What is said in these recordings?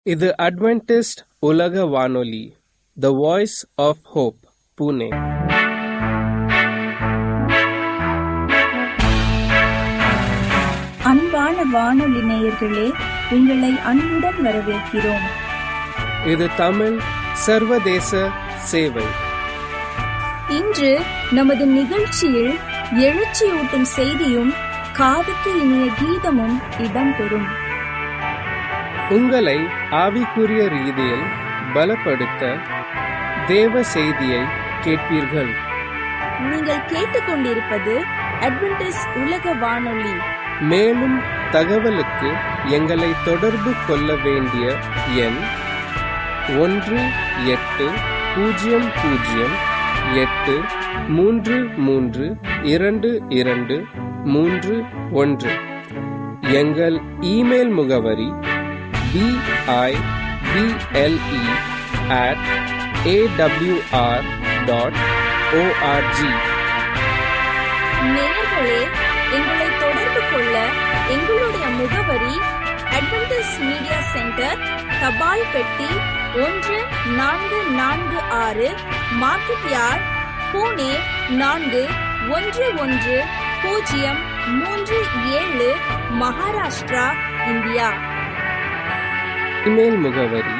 இது அட்வென்டிஸ்ட் உலக வானொலி, The Voice of Hope, Pune. அன்பான வானொலி நேயர்களே, உங்களை அன்புடன் வரவேற்கிறோம். இது தமிழ் சர்வதேச சேவை. இன்று நமது நிகழ்ச்சியில் எழுச்சியூட்டும் செய்தியும் காதுக்கு இனிய கீதமும் இடம்பெறும். உங்களை ஆவிக்குரிய ரீதியில் பலப்படுத்த தேவ செய்தியை கேட்பீர்கள். நீங்கள் கேட்டுக்கொண்டிருப்பது அட்வென்டிஸ்ட் உலக வானொலி. மேலும் தகவலுக்கு எங்களை தொடர்பு கொள்ள வேண்டிய எண் 1-800-833-2231. எங்கள் இமெயில் முகவரி BIBLE@awr.org. நேயர்களே, எங்களை தொடர்பு கொள்ள எங்களுடைய முகவரி அட்வென்டிஸ்ட் மீடியா சென்டர், தபால் பெட்டி 1446, market yard, Pune 411037, Maharashtra, India. Email முகவரி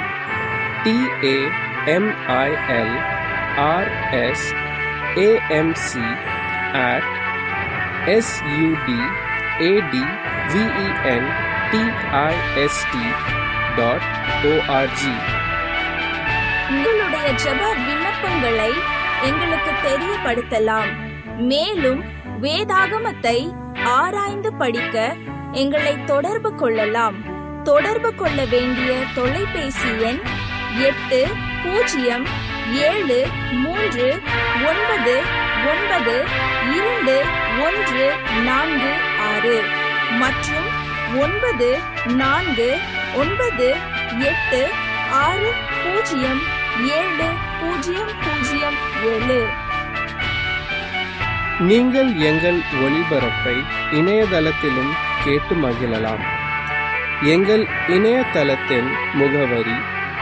tamilRS@AMC@SUDADVENTIST.org. உங்களுடைய ஜெப விண்ணப்பங்களை எங்களுக்கு தெரியப்படுத்தலாம். மேலும் வேதாகமத்தை ஆராய்ந்து படிக்க எங்களை தொடர்பு கொள்ளலாம். தொடர்பு கொள்ள வேண்டிய தொலைபேசி எண் 8073992146 மற்றும் 94986007. நீங்கள் எங்கள் ஒளிபரப்பை இணையதளத்திலும் கேட்டு மகிழலாம். எங்கள் இணையதளத்தின் முகவரி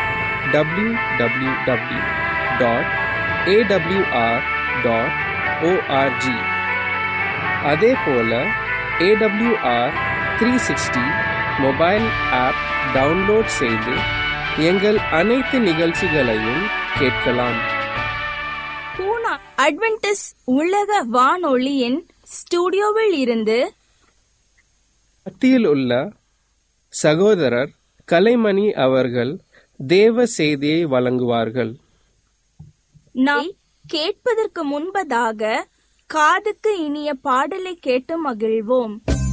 www.awr.org. அதே போல AWR 360 மொபைல் ஆப் டவுன்லோட் செய்து எங்கள் அனைத்து நிகழ்ச்சிகளையும் கேட்கலாம். பூனா அட்வென்டிஸ்ட் உலக வானொலியின் ஸ்டுடியோவில் இருந்து மத்தியில் உள்ள சகோதரர் கலைமணி அவர்கள் தேவ செய்தியை வழங்குவார்கள். நாம் கேட்பதற்கு முன்பதாக காதுக்கு இனிய பாடலை கேட்டு மகிழ்வோம்.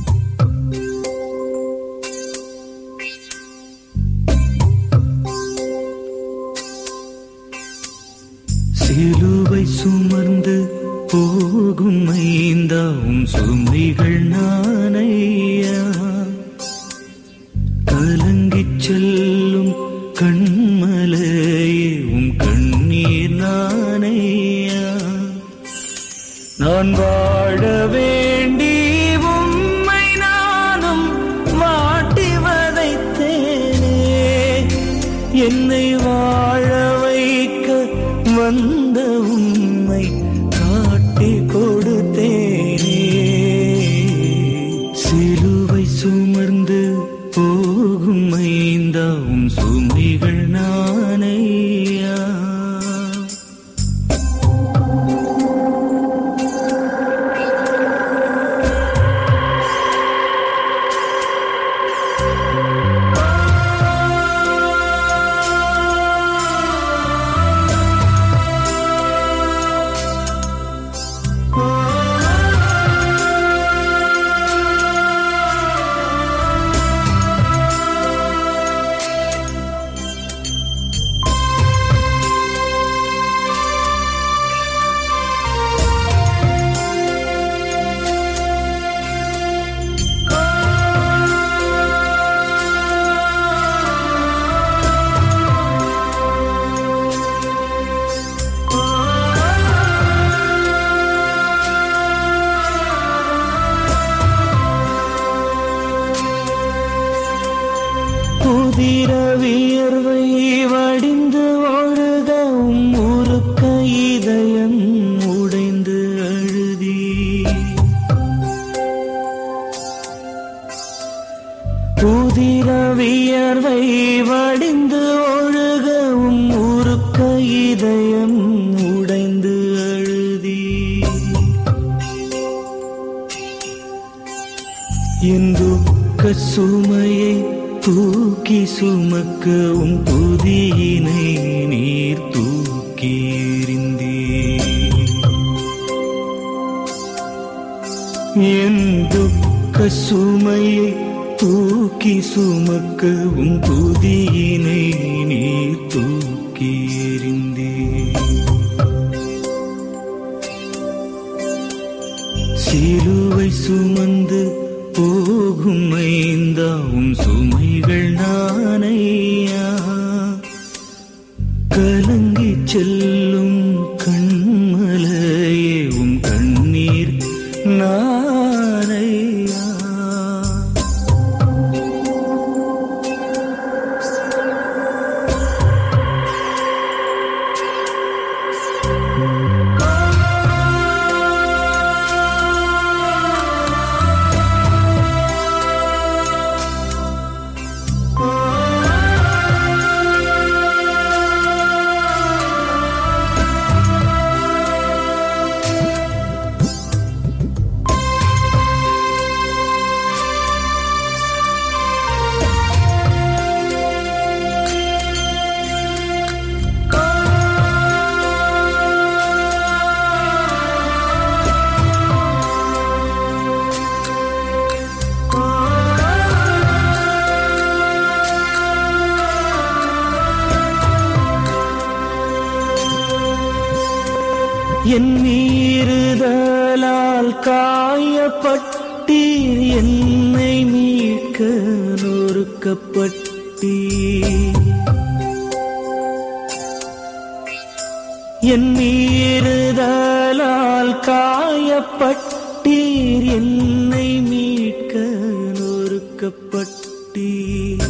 சிலுவை சுமர்ந்து போகும் ஐந்தாவும் சுமைகள் நானையா, கலங்கிச் செல்லும் கண்மலையே உம் கண்ணீர் நானையா, நான் வாழ வேண்டி உம்மை நானும் வாட்டி வதைத்தேனே, என்னை வாழ வைக்க வந்த உம்மை காட்டி கொடுத்தேனே, சிலுவை சுமர்ந்து போகும் ஐந்தாவும் சுமைகள் நானையா. வடிந்து ஒழுகவும் உருக்க இதயம் உடைந்து அழுதி என் துக்க சுமையை தூக்கி சுமக்கவும் புதியினை நீர் தூக்கி எறிந்தீர். என் துக்க சுமையை தூக்கி சுமக்கவும் புதியினை நீர் தூக்கி எறிந்தீர். சிலுவை சுமந்து போகும் மைந்தாவும் சுமைகள் நானையா, கலங்கி செல்லும் கண்மலையேவும் கண்ணீர் நானையா. என் மீறுதலால் காயப்பட்டீர், என்னை மீட்க நொறுக்கப்பட்டீர். என் மீறுதலால் காயப்பட்டீர், என்னை மீட்க நொறுக்கப்பட்டீர்.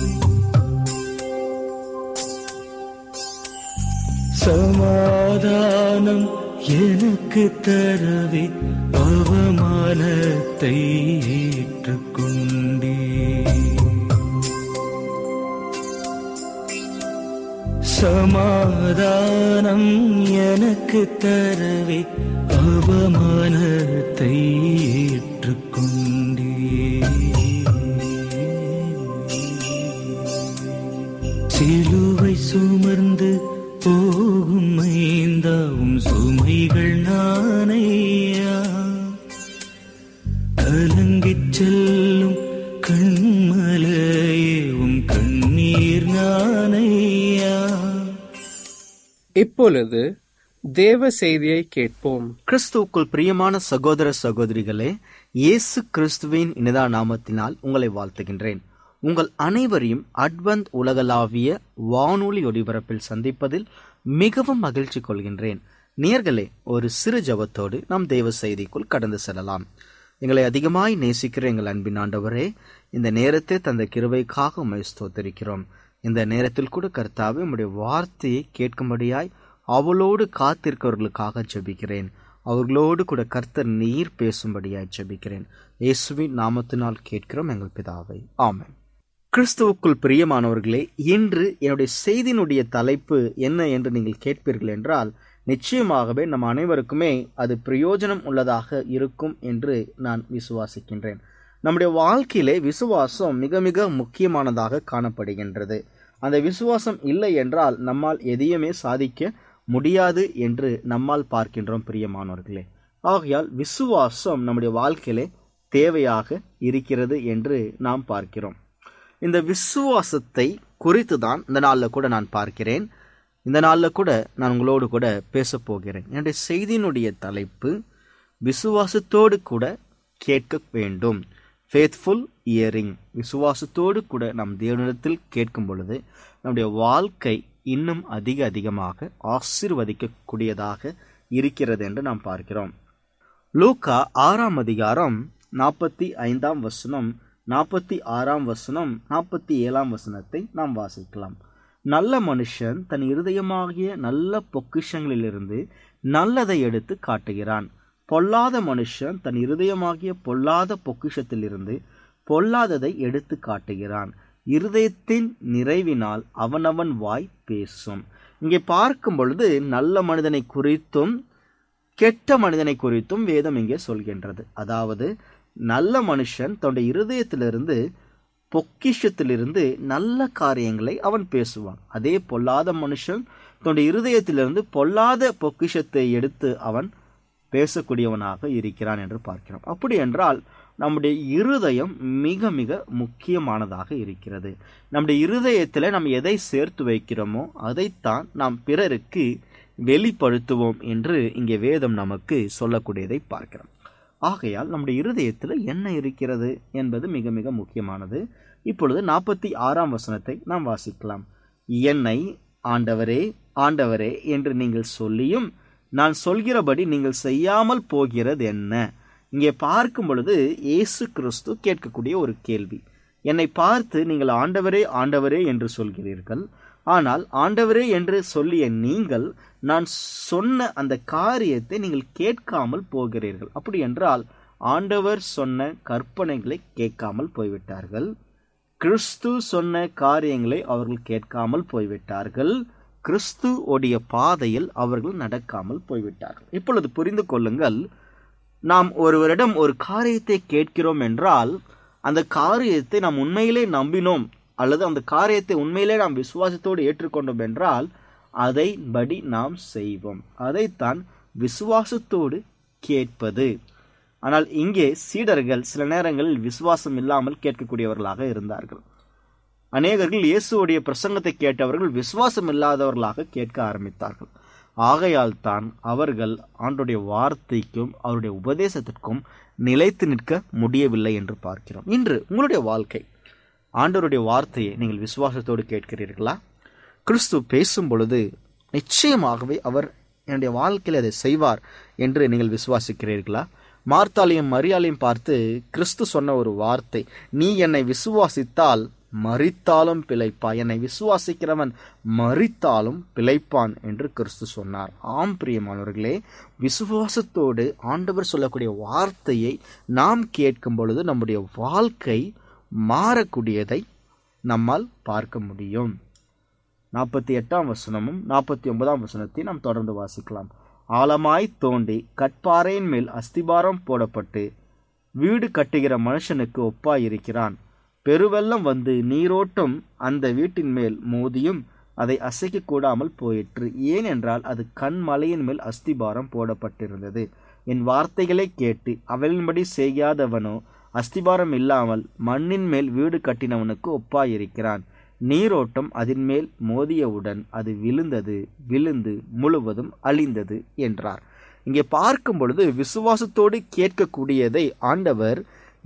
சமாதானம் எனக்கு தரவே அவமானத்தை ஏற்றுக்கொண்டே. சமாதானம் எனக்கு தரவே அவமானத்தை ஏற்றுக்கொண்டே. சிலுவை சுமர்ந்து போகும் மைந்தாவும் சுமைகள் நானையா, கலங்கிச் செல்லும் கண்மலையேவும் கண்ணீர் நானையா. இப்பொழுது தேவ செய்தியை கேட்போம். கிறிஸ்துவுக்குள் பிரியமான சகோதர சகோதரிகளே, இயேசு கிறிஸ்துவின் இனிதா நாமத்தினால் உங்களை வாழ்த்துகின்றேன். உங்கள் அனைவரையும் அட்வென்த் உலகளாவிய வானொலி ஒலிபரப்பில் சந்திப்பதில் மிகவும் மகிழ்ச்சி கொள்கின்றேன். நேயர்களே, ஒரு சிறு ஜெபத்தோடு நாம் தேவ செய்திக்குள் கடந்து செல்லலாம். எங்களை அதிகமாய் நேசிக்கிற எங்கள் அன்பின் ஆண்டவரே, இந்த நேரத்தை தந்த கிருபைக்காக உம்மை ஸ்தோத்திரிக்கிறோம். இந்த நேரத்தில் கூட கர்த்தாவே, உம்முடைய வார்த்தையை கேட்கும்படியாய் அவளோடு காத்திருக்கிறவர்களுக்காக ஜெபிக்கிறேன். அவர்களோடு கூட கர்த்தர் நீர் பேசும்படியாய் ஜெபிக்கிறேன். இயேசுவின் நாமத்தினால் கேட்கிறோம் எங்கள் பிதாவை, ஆமென். கிறிஸ்துவுக்குள் பிரியமானவர்களே, இன்று என்னுடைய செய்தியினுடைய தலைப்பு என்ன என்று நீங்கள் கேட்பீர்கள் என்றால், நிச்சயமாகவே நம் அனைவருக்குமே அது பிரயோஜனம் உள்ளதாக இருக்கும் என்று நான் விசுவாசிக்கின்றேன். நம்முடைய வாழ்க்கையிலே விசுவாசம் மிக மிக முக்கியமானதாக காணப்படுகின்றது. அந்த விசுவாசம் இல்லை என்றால் நம்மால் எதையுமே சாதிக்க முடியாது என்று நம்மால் பார்க்கின்றோம் பிரியமானவர்களே. ஆகையால் விசுவாசம் நம்முடைய வாழ்க்கையிலே தேவையாக இருக்கிறது என்று நாம் பார்க்கிறோம். இந்த விசுவாசத்தை குறித்து தான் இந்த நாளில் கூட நான் பார்க்கிறேன். இந்த நாளில் கூட நான் உங்களோடு கூட பேச போகிறேன். என்னுடைய செய்தியினுடைய தலைப்பு விசுவாசத்தோடு கூட கேட்க வேண்டும். Faithful hearing. விசுவாசத்தோடு கூட நம் தேவனிடத்தில் கேட்கும் பொழுது நம்முடைய வாழ்க்கை இன்னும் அதிகமாக ஆசீர்வதிக்கக்கூடியதாக இருக்கிறது என்று நாம் பார்க்கிறோம். லூக்கா 6ஆம் அதிகாரம் 45ஆம் வசனம், 46ஆம் வசனம், 47ஆம் வசனத்தை நாம் வாசிக்கலாம். நல்ல மனுஷன் தன் இருதயமாகிய நல்ல பொக்கிஷங்களிலிருந்து நல்லதை எடுத்து காட்டுகிறான். பொல்லாத மனுஷன் தன் இருதயமாகிய பொல்லாத பொக்கிஷத்திலிருந்து பொல்லாததை எடுத்து காட்டுகிறான். இருதயத்தின் நிறைவினால் அவனவன் வாய் பேசும். இங்கே பார்க்கும் பொழுது நல்ல மனிதனை குறித்தும் கெட்ட மனிதனை குறித்தும் வேதம் இங்கே சொல்கின்றது. அதாவது நல்ல மனுஷன் தன்னுடைய இருதயத்திலிருந்து பொக்கிஷத்திலிருந்து நல்ல காரியங்களை அவன் பேசுவான். அதே பொல்லாத மனுஷன் தன்னுடைய இருதயத்திலிருந்து பொல்லாத பொக்கிஷத்தை எடுத்து அவன் பேசக்கூடியவனாக இருக்கிறான் என்று பார்க்கிறோம். அப்படி என்றால் நம்முடைய இருதயம் மிக மிக முக்கியமானதாக இருக்கிறது. நம்முடைய இருதயத்தில் நாம் எதை சேர்த்து வைக்கிறோமோ அதைத்தான் நாம் பிறருக்கு வெளிப்படுத்துவோம் என்று இங்கே வேதம் நமக்கு சொல்லக்கூடியதை பார்க்கிறோம். ஆகையால் நம்முடைய இருதயத்தில் என்ன இருக்கிறது என்பது மிக மிக முக்கியமானது. இப்பொழுது 46ஆம் வசனத்தை நாம் வாசிக்கலாம். என்னை ஆண்டவரே ஆண்டவரே என்று நீங்கள் சொல்லியும் நான் சொல்கிறபடி நீங்கள் செய்யாமல் போகிறது என்ன? இங்கே பார்க்கும் பொழுது இயேசு கிறிஸ்து கேட்கக்கூடிய ஒரு கேள்வி. என்னை பார்த்து நீங்கள் ஆண்டவரே ஆண்டவரே என்று சொல்கிறீர்கள், ஆனால் ஆண்டவரே என்று சொல்லிய நீங்கள் நான் சொன்ன அந்த காரியத்தை நீங்கள் கேட்காமல் போகிறீர்கள். அப்படி என்றால் ஆண்டவர் சொன்ன கற்பனைகளை கேட்காமல் போய்விட்டார்கள். கிறிஸ்து சொன்ன காரியங்களை அவர்கள் கேட்காமல் போய்விட்டார்கள். கிறிஸ்து உடைய பாதையில் அவர்கள் நடக்காமல் போய்விட்டார்கள். இப்பொழுது புரிந்து கொள்ளுங்கள், நாம் ஒருவரிடம் ஒரு காரியத்தை கேட்கிறோம் என்றால் அந்த காரியத்தை நாம் உண்மையிலே நம்பினோம் அல்லது அந்த காரியத்தை உண்மையிலே நாம் விசுவாசத்தோடு ஏற்றுக்கொண்டோம் என்றால் அதைபடி நாம் செய்வோம். அதைத்தான் விசுவாசத்தோடு கேட்பது. ஆனால் இங்கே சீடர்கள் சில நேரங்களில் விசுவாசம் இல்லாமல் கேட்கக்கூடியவர்களாக இருந்தார்கள். அநேகர்கள் இயேசுடைய பிரசங்கத்தை கேட்டவர்கள் விசுவாசம் இல்லாதவர்களாக கேட்க ஆரம்பித்தார்கள். ஆகையால் தான் அவர்கள் ஆண்டவருடைய வார்த்தைக்கும் அவருடைய உபதேசத்திற்கும் நிலைத்து நிற்க முடியவில்லை என்று பார்க்கிறோம். இன்று உங்களுடைய வாழ்க்கை, ஆண்டவருடைய வார்த்தையை நீங்கள் விசுவாசத்தோடு கேட்கிறீர்களா? கிறிஸ்து பேசும் பொழுது நிச்சயமாகவே அவர் என்னுடைய வாழ்க்கையில் அதை செய்வார் என்று நீங்கள் விசுவாசிக்கிறீர்களா? மார்த்தாளையும் மரியாளையும் பார்த்து கிறிஸ்து சொன்ன ஒரு வார்த்தை, நீ என்னை விசுவாசித்தால் மரித்தாலும் பிழைப்பாய், என்னை விசுவாசிக்கிறவன் மரித்தாலும் பிழைப்பான் என்று கிறிஸ்து சொன்னார். ஆம் பிரியமானவர்களே, விசுவாசத்தோடு ஆண்டவர் சொல்லக்கூடிய வார்த்தையை நாம் கேட்கும் பொழுது நம்முடைய வாழ்க்கை மாறக்கூடியதை நம்மால் பார்க்க முடியும். 48ஆம் வசனமும் 49ஆம் வசனத்தை நாம் தொடர்ந்து வாசிக்கலாம். ஆழமாய் தோண்டி கற்பாறையின் மேல் அஸ்திபாரம் போடப்பட்டு வீடு கட்டுகிற மனுஷனுக்கு ஒப்பாயிருக்கிறான். பெருவெள்ளம் வந்து நீரோட்டம் அந்த வீட்டின் மேல் மோதியும் அதை அசைக்க கூடாமல் போயிற்று. ஏனென்றால் அது கண்மலையின் மேல் அஸ்திபாரம் போடப்பட்டிருந்தது. என் வார்த்தைகளை கேட்டு அவளின்படி செய்யாதவனோ அஸ்திபாரம் இல்லாமல் மண்ணின் மேல் வீடு கட்டினவனுக்கு ஒப்பாயிருக்கிறான். நீரோட்டம் அதன் மேல் மோதியவுடன் அது விழுந்து முழுவதும் அழிந்தது என்றார். இங்கே பார்க்கும் பொழுது விசுவாசத்தோடு கேட்கக்கூடியதை ஆண்டவர்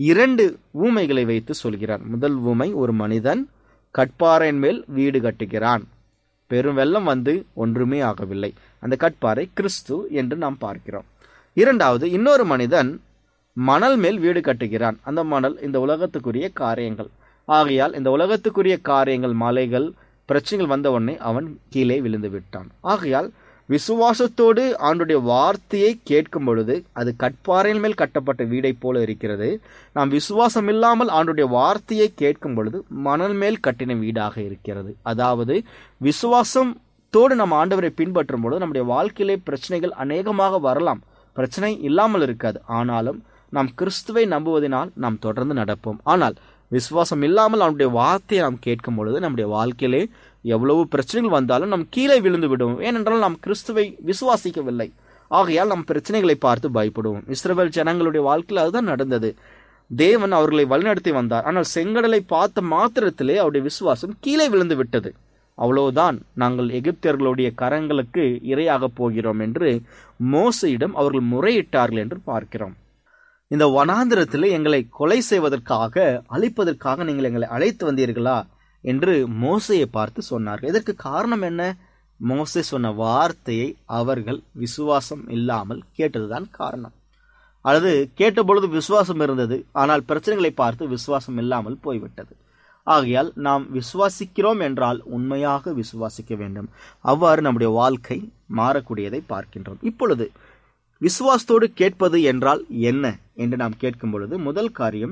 2 ஊமைகளை வைத்து சொல்கிறார். முதல் ஊமை, ஒரு மனிதன் கற்பாறையின் மேல் வீடு கட்டுகிறான். பெரும் வெள்ளம் வந்து ஒன்றுமே ஆகவில்லை. அந்த கற்பாறை கிறிஸ்து என்று நாம் பார்க்கிறோம். இரண்டாவது, இன்னொரு மனிதன் மணல் மேல் வீடு கட்டுகிறான். அந்த மணல் இந்த உலகத்துக்குரிய காரியங்கள். ஆகையால் இந்த உலகத்துக்குரிய காரியங்கள், மலைகள், பிரச்சனைகள் வந்த உடனே அவன் கீழே விழுந்து விட்டான். ஆகையால் விசுவாசத்தோடு ஆண்டுடைய வார்த்தையை கேட்கும் பொழுது அது கற்பாறையின் மேல் கட்டப்பட்ட வீடை போல இருக்கிறது. நாம் விசுவாசம் இல்லாமல் ஆண்டுடைய வார்த்தையை கேட்கும் பொழுது மணல் மேல் கட்டின வீடாக இருக்கிறது. அதாவது விசுவாசத்தோடு நம்ம ஆண்டவரை பின்பற்றும் பொழுது நம்முடைய வாழ்க்கையிலே பிரச்சனைகள் அநேகமாக வரலாம், பிரச்சனை இல்லாமல் இருக்காது. ஆனாலும் நாம் கிறிஸ்துவை நம்புவதனால் நாம் தொடர்ந்து நடப்போம். ஆனால் விசுவாசம் இல்லாமல் அவனுடைய வார்த்தையை நாம் கேட்கும் பொழுது நம்முடைய வாழ்க்கையிலே எவ்வளவு பிரச்சனைகள் வந்தாலும் நாம் கீழே விழுந்து விடுவோம். ஏனென்றால் நாம் கிறிஸ்துவை விசுவாசிக்கவில்லை. ஆகையால் நாம் பிரச்சனைகளை பார்த்து பயப்படுவோம். இஸ்ரவேல் ஜனங்களுடைய வாழ்க்கையில் அதுதான் நடந்தது. தேவன் அவர்களை வழிநடத்தி வந்தார். ஆனால் செங்கடலை பார்த்த மாத்திரத்திலே அவருடைய விசுவாசம் கீழே விழுந்து விட்டது. அவ்வளவுதான், நாங்கள் எகிப்தியர்களுடைய கரங்களுக்கு இரையாக போகிறோம் என்று மோசையிடம் அவர்கள் முறையிட்டார்கள் என்று பார்க்கிறோம். இந்த வனாந்திரத்தில் எங்களை கொலை செய்வதற்காக, அழிப்பதற்காக நீங்கள் எங்களை அழைத்து வந்தீர்களா என்று மோசையை பார்த்து சொன்னார்கள். இதற்கு காரணம் என்ன? மோசே சொன்ன வார்த்தையை அவர்கள் விசுவாசம் இல்லாமல் கேட்டதுதான் காரணம். அல்லது கேட்டபொழுது விசுவாசம் இருந்தது, ஆனால் பிரச்சனைகளை பார்த்து விசுவாசம் இல்லாமல் போய்விட்டது. ஆகையால் நாம் விசுவாசிக்கிறோம் என்றால் உண்மையாக விசுவாசிக்க வேண்டும். அவ்வாறு நம்முடைய வாழ்க்கை மாறக்கூடியதை பார்க்கின்றோம். இப்பொழுது விசுவாசத்தோடு கேட்பது என்றால் என்ன என்று நாம் கேட்கும் பொழுது முதல் காரியம்,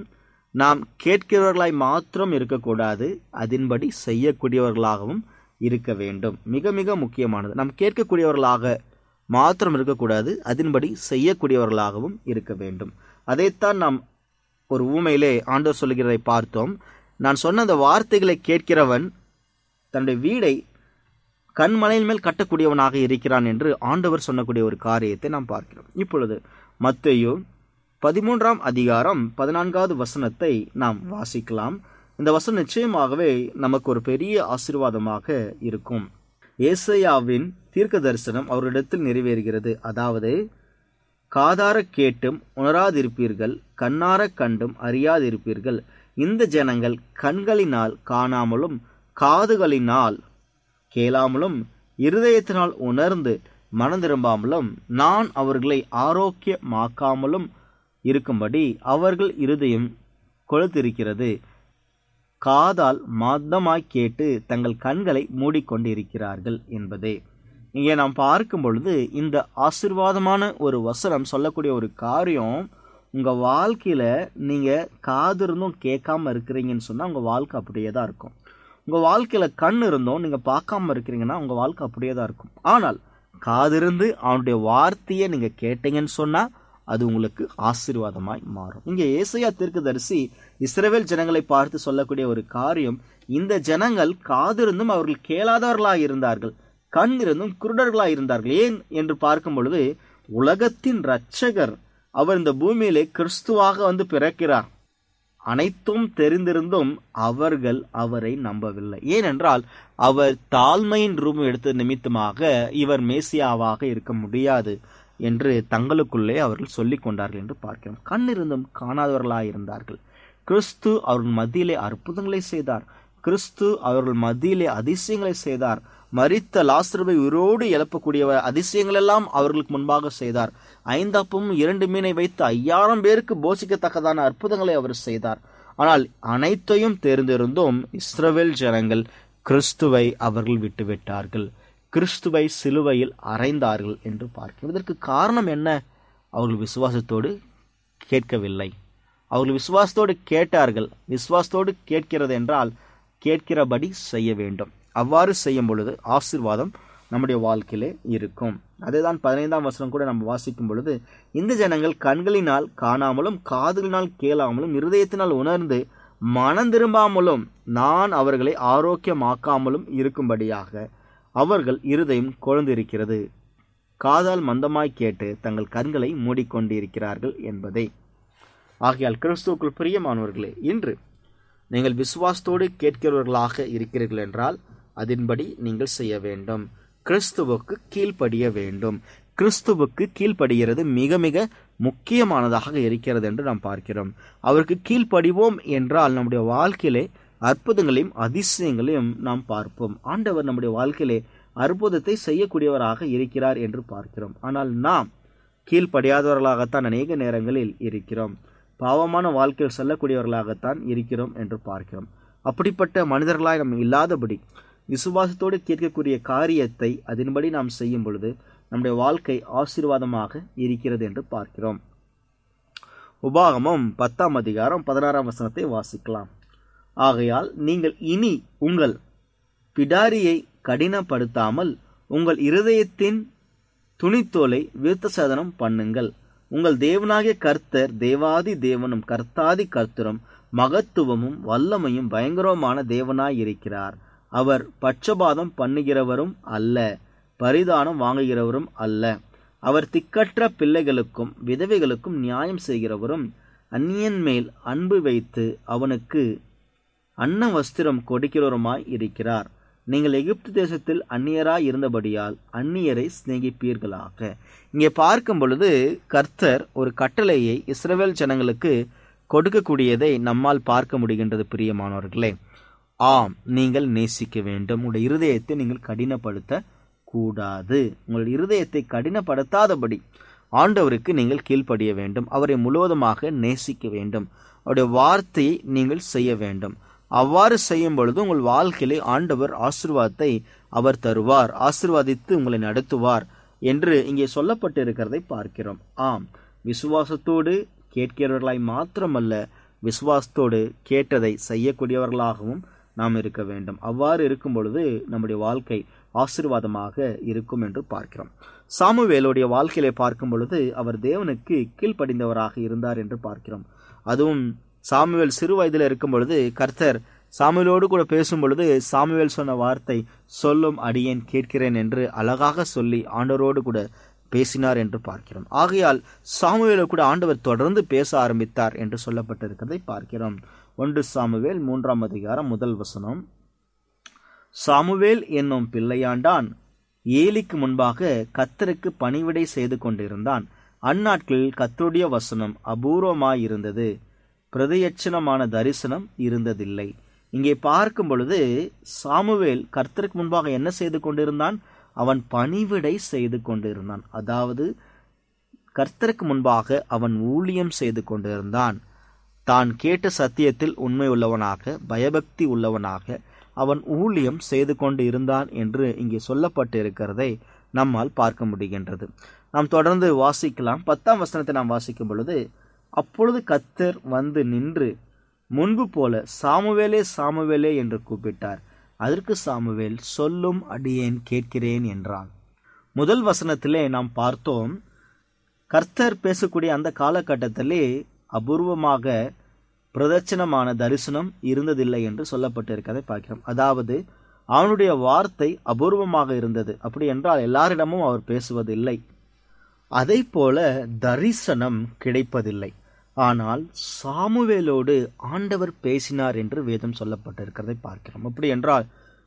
நாம் கேட்கிறவர்களாய் மாத்திரம் இருக்கக்கூடாது, அதன்படி செய்யக்கூடியவர்களாகவும் இருக்க வேண்டும். மிக மிக முக்கியமானது. நாம் கேட்கக்கூடியவர்களாக மாத்திரம் இருக்கக்கூடாது, அதன்படி செய்யக்கூடியவர்களாகவும் இருக்க வேண்டும். அதைத்தான் நாம் ஒரு ஊமையிலே ஆண்டவர் சொல்லுகிறதை பார்த்தோம். நான் சொன்ன அந்த வார்த்தைகளை கேட்கிறவன் தன்னுடைய வீடை கண்மலையின் மேல் கட்டக்கூடியவனாக இருக்கிறான் என்று ஆண்டவர் சொன்னக்கூடிய ஒரு காரியத்தை நாம் பார்க்கிறோம். இப்பொழுது மத்தேயு 13ஆம் அதிகாரம் 14வது வசனத்தை நாம் வாசிக்கலாம். இந்த வசனம் நிச்சயமாகவே நமக்கு ஒரு பெரிய ஆசீர்வாதமாக இருக்கும். ஏசாயாவின் தீர்க்க தரிசனம் அவரிடத்தில் நிறைவேறுகிறது. அதாவது, காதார கேட்டும் உணராதிருப்பீர்கள், கண்ணார கண்டும் அறியாதிருப்பீர்கள். இந்த ஜனங்கள் கண்களினால் காணாமலும் காதுகளினால் கேளாமலும் இருதயத்தினால் உணர்ந்து மனம் திரும்பாமலும் நான் அவர்களை ஆரோக்கியமாக்காமலும் இருக்கும்படி அவர்கள் இருதயம் கொழுத்திருக்கிறது, காதால் மந்தமாய் கேட்டு தங்கள் கண்களை மூடிக்கொண்டிருக்கிறார்கள் என்பதே. இங்கே நாம் பார்க்கும் பொழுது இந்த ஆசீர்வாதமான ஒரு வசனம் சொல்லக்கூடிய ஒரு காரியம், உங்கள் வாழ்க்கையில் நீங்கள் காது இருந்தும் கேட்காம இருக்கிறீங்கன்னு சொன்னால் உங்கள் வாழ்க்கை அப்படியே தான் இருக்கும். உங்கள் வாழ்க்கையில் கண் இருந்தும் நீங்கள் பார்க்காம இருக்கிறீங்கன்னா உங்கள் வாழ்க்கை அப்படியே தான் இருக்கும். ஆனால் காது இருந்து அவனுடைய வார்த்தையை நீங்கள் கேட்டீங்கன்னு சொன்னால் அது உங்களுக்கு ஆசீர்வாதமாய் மாறும். இங்கே ஏசாயா தீர்க்கதரிசி இஸ்ரவேல் ஜனங்களை பார்த்து சொல்லக்கூடிய ஒரு காரியம், இந்த ஜனங்கள் காது இருந்தும் அவர்கள் கேளாதவர்களாக இருந்தார்கள், கண் இருந்தும் குருடர்களாக இருந்தார்கள். ஏன் என்று பார்க்கும் பொழுது, உலகத்தின் இரட்சகர் அவர் இந்த பூமியிலே கிறிஸ்துவாக வந்து பிறக்கிறார். அனைத்தும் தெரிந்திருந்தும் அவர்கள் அவரை நம்பவில்லை. ஏனென்றால் அவர் தாழ்மையின் ரூபம் எடுத்த நிமித்தமாக இவர் மேசியாவாக இருக்க முடியாது என்று தங்களுக்குள்ளே அவர்கள் சொல்லிக் கொண்டார்கள் என்று பார்க்கிறோம். கண் இருந்தும் காணாதவர்களாக இருந்தார்கள். கிறிஸ்து அவர்கள் மத்தியிலே அற்புதங்களை செய்தார். கிறிஸ்து அவர்கள் மத்தியிலே அதிசயங்களை செய்தார். மரித்த லாசருவை உயிரோடு எழுப்பக்கூடிய அதிசயங்கள் எல்லாம் அவர்களுக்கு முன்பாக செய்தார். 5 அப்பமும் 2 மீனை வைத்து 5000 பேருக்கு போஷிக்கத்தக்கதான அற்புதங்களை அவர் செய்தார். ஆனால் அனைத்தையும் தெரிந்திருந்தும் இஸ்ரவேல் ஜனங்கள் கிறிஸ்துவை அவர்கள் விட்டுவிட்டார்கள், கிறிஸ்துவை சிலுவையில் அறைந்தார்கள் என்று பார்க்கிறோம். இதற்கு காரணம் என்ன? அவர்கள் விசுவாசத்தோடு கேட்கவில்லை. அவர்கள் விசுவாசத்தோடு கேட்டார்கள். விசுவாசத்தோடு கேட்கிறது என்றால் கேட்கிறபடி செய்ய வேண்டும். அவ்வாறு செய்யும் பொழுது ஆசீர்வாதம் நம்முடைய வாழ்க்கையிலே இருக்கும். அதேதான் 15ஆம் வசனம் கூட நம்ம வாசிக்கும் பொழுது, இந்த ஜனங்கள் கண்களினால் காணாமலும் காதுகளினால் கேளாமலும் இருதயத்தினால் உணர்ந்து மனம் திரும்பாமலும் நான் அவர்களை ஆரோக்கியமாக்காமலும் இருக்கும்படியாக அவர்கள் இருதயம் கொழுந்திருக்கிறது, காதால் மந்தமாய் கேட்டு தங்கள் கண்களை மூடிக்கொண்டிருக்கிறார்கள் என்பதே. ஆகையால் கிறிஸ்துவுக்குள் பிரியமானவர்களே, இன்று நீங்கள் விசுவாசத்தோடு கேட்கிறவர்களாக இருக்கிறீர்கள் என்றால் அதன்படி நீங்கள் செய்ய வேண்டும். கிறிஸ்துவுக்கு கீழ்ப்படிய வேண்டும். கிறிஸ்துவுக்கு கீழ்ப்படுகிறது மிக மிக முக்கியமானதாக இருக்கிறது என்று நாம் பார்க்கிறோம். அவருக்கு கீழ்ப்படிவோம் என்றால் நம்முடைய வாழ்க்கையிலே அற்புதங்களையும் அதிசயங்களையும் நாம் பார்ப்போம். ஆண்டவர் நம்முடைய வாழ்க்கையிலே அற்புதத்தை செய்யக்கூடியவராக இருக்கிறார் என்று பார்க்கிறோம். ஆனால் நாம் கீழ்ப்படியாதவர்களாகத்தான் அநேக நேரங்களில் இருக்கிறோம். பாவமான வாழ்க்கையில் செல்லக்கூடியவர்களாகத்தான் இருக்கிறோம் என்று பார்க்கிறோம். அப்படிப்பட்ட மனிதர்களாய் நாம் இல்லாதபடி விசுவாசத்தோடு கேட்கக்கூடிய காரியத்தை அதன்படி நாம் செய்யும் பொழுது நம்முடைய வாழ்க்கை ஆசீர்வாதமாக இருக்கிறது என்று பார்க்கிறோம். உபாகமம் 10ஆம் அதிகாரம் 16ஆம் வசனத்தை வாசிக்கலாம். ஆகையால் நீங்கள் இனி உங்கள் பிடாரியை கடினப்படுத்தாமல் உங்கள் இருதயத்தின் துணித்தோலை விருத்தசேதனம் பண்ணுங்கள். உங்கள் தேவனாகிய கர்த்தர் தேவாதி தேவனும் கர்த்தாதி கர்த்தரும் மகத்துவமும் வல்லமையும் பயங்கரமான தேவனாய் இருக்கிறார். அவர் பட்சபாதம் பண்ணுகிறவரும் அல்ல, பரிதானம் வாங்குகிறவரும் அல்ல. அவர் திக்கற்ற பிள்ளைகளுக்கும் விதவைகளுக்கும் நியாயம் செய்கிறவரும் அந்நியன் மேல் அன்பு வைத்து அவனுக்கு அன்ன வஸ்திரம் கொடுக்கிறவருமாய் இருக்கிறார். நீங்கள் எகிப்து தேசத்தில் அந்நியராய் இருந்தபடியால் அந்நியரை சிநேகிப்பீர்களாக. இங்கே பார்க்கும் பொழுது கர்த்தர் ஒரு கட்டளையை இஸ்ரவேல் ஜனங்களுக்கு கொடுக்கக்கூடியதை நம்மால் பார்க்க முடிகின்றது. பிரியமானவர்களே, ஆம், நீங்கள் நேசிக்க வேண்டும். உங்களுடைய இருதயத்தை நீங்கள் கடினப்படுத்த கூடாது. உங்களுடைய இருதயத்தை கடினப்படுத்தாதபடி ஆண்டவருக்கு நீங்கள் கீழ்ப்படிய வேண்டும். அவரை முழுவதுமாக நேசிக்க வேண்டும். அவருடைய வார்த்தையை நீங்கள் செய்ய வேண்டும். அவ்வாறு செய்யும் பொழுது உங்கள் வாழ்க்கையிலே ஆண்டவர் ஆசீர்வாதத்தை அவர் தருவார், ஆசீர்வாதித்து உங்களை நடத்துவார் என்று இங்கே சொல்லப்பட்டிருக்கிறதை பார்க்கிறோம். ஆம், விசுவாசத்தோடு கேட்கிறவர்களாய் மாத்திரமல்ல, விசுவாசத்தோடு கேட்டதை செய்யக்கூடியவர்களாகவும் நாம் இருக்க வேண்டும். அவ்வாறு இருக்கும் பொழுது நம்முடைய வாழ்க்கை ஆசீர்வாதமாக இருக்கும் என்று பார்க்கிறோம். சாமுவேலுடைய வாழ்க்கையிலே பார்க்கும் பொழுது அவர் தேவனுக்கு கீழ்ப்படிந்தவராக இருந்தார் என்று பார்க்கிறோம். அதுவும் சாமுவேல் சிறு வயதில் இருக்கும் பொழுது கர்த்தர் சாமுவேலோடு கூட பேசும் பொழுது சாமுவேல் சொன்ன வார்த்தை, சொல்லும் அடியேன் கேட்கிறேன் என்று அழகாக சொல்லி ஆண்டவரோடு கூட பேசினார் என்று பார்க்கிறோம். ஆகையால் சாமுவேலோ கூட ஆண்டவர் தொடர்ந்து பேச ஆரம்பித்தார் என்று சொல்லப்பட்டிருக்கிறதை பார்க்கிறோம். 1 சாமுவேல் 3ஆம் அதிகாரம் 1 வசனம். சாமுவேல் என்னும் பிள்ளையாண்டான் ஏலிக்கு முன்பாக கர்த்தருக்கு பணிவிடை செய்து கொண்டிருந்தான். அந்நாட்களில் கர்த்தருடைய வசனம் அபூர்வமாயிருந்தது, பிரதியட்சணமான தரிசனம் இருந்ததில்லை. இங்கே பார்க்கும் பொழுது சாமுவேல் கர்த்தருக்கு முன்பாக என்ன செய்து கொண்டிருந்தான்? அவன் பணிவிடை செய்து கொண்டிருந்தான். அதாவது கர்த்தருக்கு முன்பாக அவன் ஊழியம் செய்து கொண்டிருந்தான். தான் கேட்ட சத்தியத்தில் உண்மை உள்ளவனாக, பயபக்தி உள்ளவனாக அவன் ஊழியம் செய்து கொண்டு இருந்தான் என்று இங்கே சொல்லப்பட்டு இருக்கிறதை நம்மால் பார்க்க முடிகின்றது. நாம் தொடர்ந்து வாசிக்கலாம். 10ஆம் வசனத்தை நாம் வாசிக்கும் பொழுது, அப்பொழுது கர்த்தர் வந்து நின்று முன்பு போல சாமுவேலே சாமுவேலே என்று கூப்பிட்டார். அதற்கு சாமுவேல், சொல்லும் அடியேன் கேட்கிறேன் என்றான். முதல் வசனத்திலே நாம் பார்த்தோம், கர்த்தர் பேசக்கூடிய அந்த காலகட்டத்திலே அபூர்வமாக பிரதட்சணமான தரிசனம் இருந்ததில்லை என்று சொல்லப்பட்டிருக்கிறதை பார்க்கிறோம். அதாவது அவனுடைய வார்த்தை அபூர்வமாக இருந்தது. அப்படி என்றால் எல்லாரிடமும் அவர் பேசுவதில்லை. அதை போல தரிசனம் கிடைப்பதில்லை. ஆனால் சாமுவேலோடு ஆண்டவர் பேசினார் என்று வேதம் சொல்லப்பட்டிருக்கிறதை பார்க்கிறோம். அப்படி என்றால்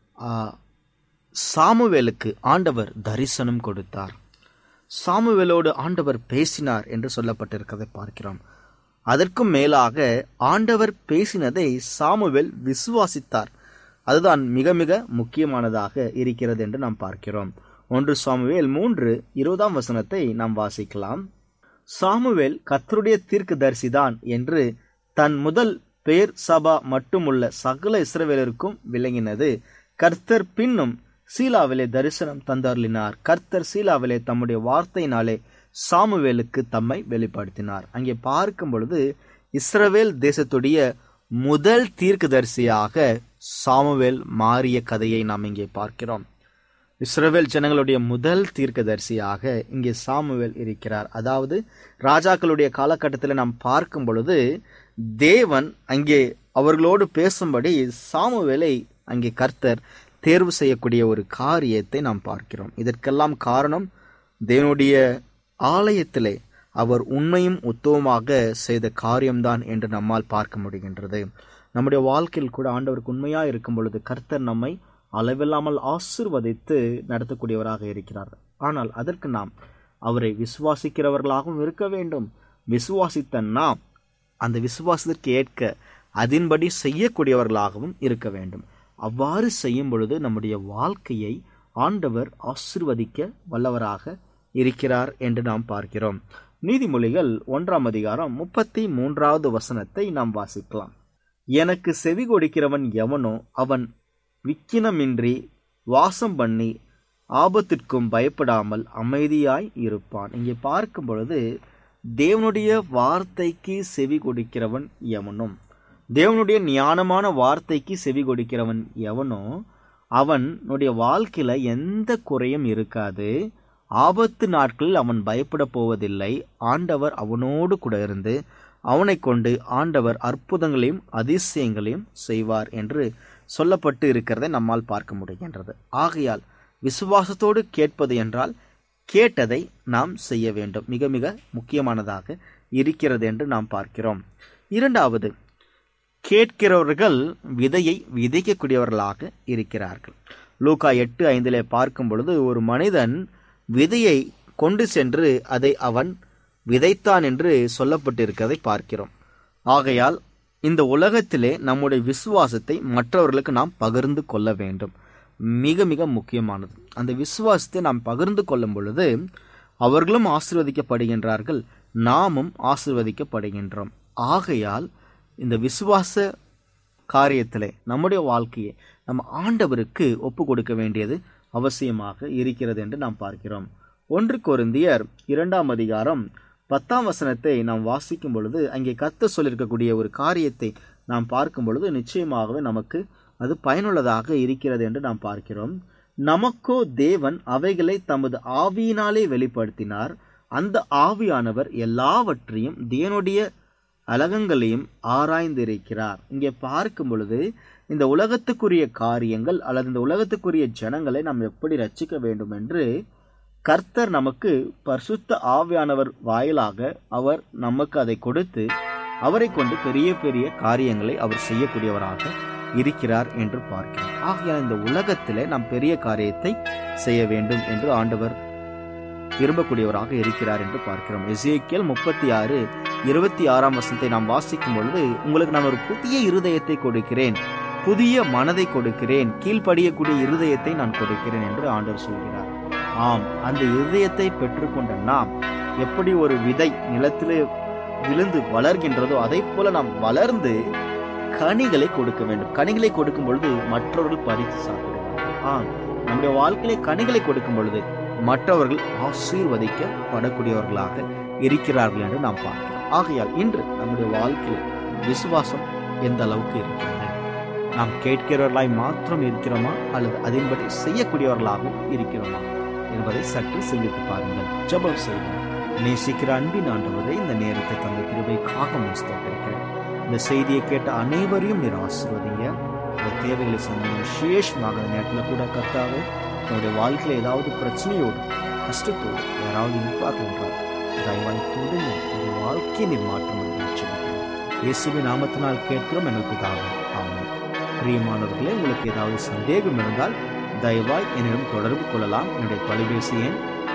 சாமுவேலுக்கு ஆண்டவர் தரிசனம் கொடுத்தார். சாமுவேலோடு ஆண்டவர் பேசினார் என்று சொல்லப்பட்டிருக்கிறதை பார்க்கிறோம். அதற்கும் மேலாக ஆண்டவர் பேசினதை சாமுவேல் விசுவாசித்தார். அதுதான் மிக மிக முக்கியமானதாக இருக்கிறது என்று நாம் பார்க்கிறோம். 1 சாமுவேல் 3:20 வசனத்தை நாம் வாசிக்கலாம். சாமுவேல் கர்த்தருடைய தீர்க்கதரிசிதான் என்று தன் முதல் பேர் சபா மட்டுமுள்ள சகல இஸ்ரவேலருக்கும் விளங்கினது. கர்த்தர் பின்னும் சீலாவிலே தரிசனம் தந்தருளினார். கர்த்தர் சீலாவிலே தம்முடைய வார்த்தையினாலே சாமுவேலுக்கு தம்மை வெளிப்படுத்தினார். அங்கே பார்க்கும் பொழுது இஸ்ரவேல் தேசத்துடைய முதல் தீர்க்கதரிசியாக சாமுவேல் மாறிய கதையை நாம் இங்கே பார்க்கிறோம். இஸ்ரவேல் ஜனங்களுடைய முதல் தீர்க்கதரிசியாக இங்கே சாமுவேல் இருக்கிறார். அதாவது ராஜாக்களுடைய காலகட்டத்தில் நாம் பார்க்கும் பொழுது தேவன் அங்கே அவர்களோடு பேசும்படி சாமுவேலை அங்கே கர்த்தர் தேர்வு செய்யக்கூடிய ஒரு காரியத்தை நாம் பார்க்கிறோம். இதற்கெல்லாம் காரணம் தேவனுடைய ஆலயத்திலே அவர் உண்மையும் உத்தவமாக செய்த காரியம்தான் என்று நம்மால் பார்க்க முடிகின்றது. நம்முடைய வாழ்க்கையில் கூட ஆண்டவருக்கு உண்மையாக இருக்கும் பொழுது கர்த்தர் நம்மை அளவில்லாமல் ஆசீர்வதித்து நடத்தக்கூடியவராக இருக்கிறார். ஆனால் அதற்கு நாம் அவரை விசுவாசிக்கிறவர்களாகவும் இருக்க வேண்டும். விசுவாசித்த நாம் அந்த விசுவாசத்திற்கு ஏற்க அதன்படி செய்யக்கூடியவர்களாகவும் இருக்க வேண்டும். அவ்வாறு செய்யும் பொழுது நம்முடைய வாழ்க்கையை ஆண்டவர் ஆசீர்வதிக்க வல்லவராக இருக்கிறார் என்று நாம் பார்க்கிறோம். நீதிமொழிகள் 1ஆம் அதிகாரம் 33வது வசனத்தை நாம் வாசிக்கலாம். எனக்கு செவி கொடுக்கிறவன் எவனோ அவன் விக்கினமின்றி வாசம் பண்ணி ஆபத்திற்கும் பயப்படாமல் அமைதியாய் இருப்பான். இங்கே பார்க்கும் பொழுது தேவனுடைய வார்த்தைக்கு செவி கொடுக்கிறவன் எவனும், தேவனுடைய ஞானமான வார்த்தைக்கு செவி கொடுக்கிறவன் எவனோ அவனுடைய வாழ்க்கையில எந்த குறையும் இருக்காது. ஆபத்து நாட்களில் அவன் பயப்பட போவதில்லை. ஆண்டவர் அவனோடு கூட இருந்து அவனை கொண்டு ஆண்டவர் அற்புதங்களையும் அதிசயங்களையும் செய்வார் என்று சொல்லப்பட்டு இருக்கிறதை நம்மால் பார்க்க முடிகின்றது. ஆகையால் விசுவாசத்தோடு கேட்பது என்றால் கேட்டதை நாம் செய்ய வேண்டும். மிக மிக முக்கியமானதாக இருக்கிறது என்று நாம் பார்க்கிறோம். இரண்டாவது, கேட்கிறவர்கள் விதையை விதைக்கக்கூடியவர்களாக இருக்கிறார்கள். லூக்கா 8:5 பார்க்கும் பொழுது ஒரு மனிதன் விதையை கொண்டு சென்று அதை அவன் விதைத்தான் என்று சொல்லப்பட்டிருக்கிறதை பார்க்கிறோம். ஆகையால் இந்த உலகத்திலே நம்முடைய விசுவாசத்தை மற்றவர்களுக்கு நாம் பகிர்ந்து கொள்ள வேண்டும். மிக மிக முக்கியமானது. அந்த விசுவாசத்தை நாம் பகிர்ந்து கொள்ளும் பொழுது அவர்களும் ஆசீர்வதிக்கப்படுகின்றார்கள், நாமும் ஆசீர்வதிக்கப்படுகின்றோம். ஆகையால் இந்த விசுவாச காரியத்திலே நம்முடைய வாழ்க்கையை நம்ம ஆண்டவருக்கு ஒப்பு கொடுக்க வேண்டியது அவசியமாக இருக்கிறது என்று நாம் பார்க்கிறோம். 1 கொரிந்தியர் 2ஆம் அதிகாரம் 10ஆம் வசனத்தை நாம் வாசிக்கும் பொழுது அங்கே கர்த்தர் சொல்லியிருக்கக்கூடிய ஒரு காரியத்தை நாம் பார்க்கும் பொழுது நிச்சயமாகவே நமக்கு அது பயனுள்ளதாக இருக்கிறது என்று நாம் பார்க்கிறோம். நமக்கோ தேவன் அவைகளை தமது ஆவியினாலே வெளிப்படுத்தினார். அந்த ஆவியானவர் எல்லாவற்றையும் தேவனுடைய அலகங்களையும் ஆராய்ந்திருக்கிறார். இங்கே பார்க்கும் பொழுது இந்த உலகத்துக்குரிய காரியங்கள் அல்லது இந்த உலகத்துக்குரிய ஜனங்களை நாம் எப்படி ரட்சிக்க வேண்டும் என்று கர்த்தர் நமக்கு பரிசுத்த ஆவியானவர் வாயிலாக அவர் நமக்கு அதை கொடுத்து அவரை கொண்டு பெரிய பெரிய காரியங்களை அவர் செய்யக்கூடியவராக இருக்கிறார் என்று பார்க்கிறோம். ஆகையால் இந்த உலகத்திலே நாம் பெரிய காரியத்தை செய்ய வேண்டும் என்று ஆண்டவர் விரும்பக்கூடியவராக இருக்கிறார் என்று பார்க்கிறோம். எசேக்கியேல் 36:26 வசனத்தை நாம் வாசிக்கும் பொழுது, உங்களுக்கு நான் ஒரு புதிய இருதயத்தை கொடுக்கிறேன், புதிய மனதை கொடுக்கிறேன், கீழ்ப்படியக்கூடிய இருதயத்தை நான் கொடுக்கிறேன் என்று ஆண்டவர் சொல்கிறார். ஆம், அந்த இருதயத்தை பெற்றுக்கொண்ட நாம் எப்படி ஒரு விதை நிலத்திலே விழுந்து வளர்கின்றதோ அதை போல நாம் வளர்ந்து கனிகளை கொடுக்க வேண்டும். கனிகளை கொடுக்கும் பொழுது மற்றவர்கள் பறித்து சாப்பிடுவார்கள். ஆம், நம்முடைய வாழ்க்கையிலே கனிகளை கொடுக்கும் பொழுது மற்றவர்கள் ஆசீர்வதிக்கப்படக்கூடியவர்களாக இருக்கிறார்கள் என்று நாம் பார்க்கிறோம். ஆகையால் இன்று நம்முடைய வாழ்க்கையில் விசுவாசம் எந்த அளவுக்கு இருக்கிறது? நாம் கேட்கிறவர்களாய் மாத்திரம் இருக்கிறோமா அல்லது அதன்படி செய்யக்கூடியவர்களாகவும் இருக்கிறோமா என்பதை சற்று சிந்தித்து பாருங்கள். ஜெபம் செய்வோம். நேசிக்கிற அன்பின் ஆண்டவரே, இந்த நேரத்தை தந்த கிருபைக்காக ஸ்தோத்திரிக்கிறேன். இந்த செய்தியை கேட்ட அனைவரையும் நீர் ஆசீர்வதிங்க. இந்த தேவைகளை சொன்ன விசேஷமாக நேரத்தில் கூட கர்த்தாவே, நம்முடைய வாழ்க்கையில் ஏதாவது பிரச்சனையோடு கஷ்டத்தோடு யாராவது இருப்பார்கள் என்றால் தயவாய் தொடுங்க. உங்களுடைய வாழ்க்கையை நீர் மாற்றம் இயேசுவின் நாமத்தினால் கேட்கிறோம் எங்கள் பிதாவே, ஆமென். பிரியமானவர்களே, உங்களுக்கு ஏதாவது சந்தேகம் இருந்தால் தயவாய் என்னிடம் தொடர்பு கொள்ளலாம். என்னுடைய தொலைபேசி எண்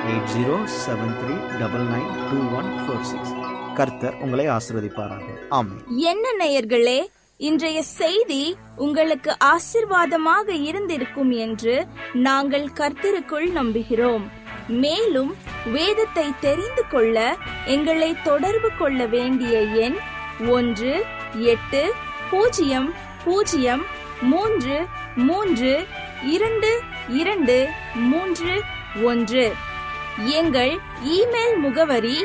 8073992146. கர்த்தர் உங்களை ஆசீர்வதிப்பாராக. ஆமென். என்ன நேயர்களே, இன்றைய செய்தி உங்களுக்கு ஆசீர்வாதமாக இருந்திருக்கும் என்று நாங்கள் கர்த்தருக்குள் நம்புகிறோம். மேலும் வேதத்தை தெரிந்து கொள்ள எங்களை தொடர்பு கொள்ள வேண்டிய எண் 1-800-332-2231. எங்கள் இமெயில் முகவரி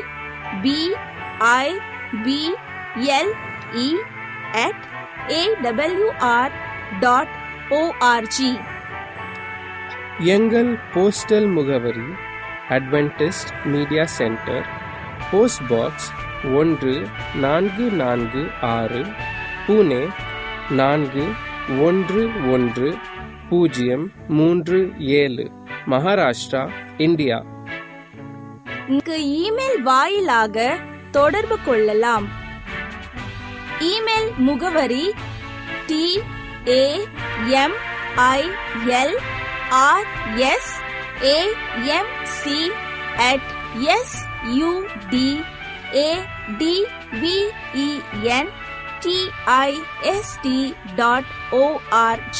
bible@awr.org. எங்கள் போஸ்டல் முகவரி Adventist media centre, post box 1446, Pune 411037, Maharashtra, India. Email வாயிலாக தொடர்பு கொள்ளலாம். இமெயில் முகவரி tamilsudbentist.org.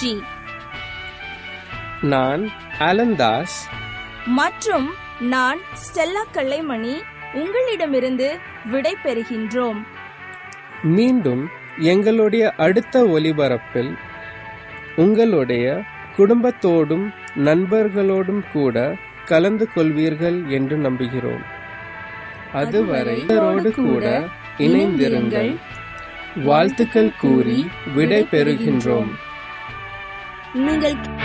நான் அலந்தாஸ் மற்றும் நான் ஸ்டெல்லா கல்லைமணி உங்களிடமிருந்து விடை பெறுகின்றோம். மீண்டும் எங்களுடைய அடுத்த ஒலிபரப்பில் உங்களுடைய குடும்பத்தோடும் நண்பர்களோடும் கூட கலந்து கொள்வீர்கள் என்று நம்புகிறோம். அதுவரை கூட இணைந்திருங்கள். வாழ்த்துக்கள் கூறி விடை பெறுகின்றோம். நீங்கள்